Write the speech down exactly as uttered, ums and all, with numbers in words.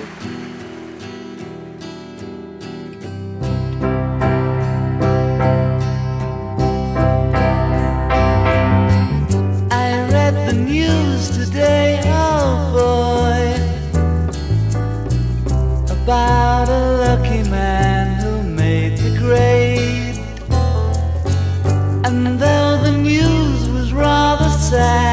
About a lucky man who made the grade. And though the news was rather sad,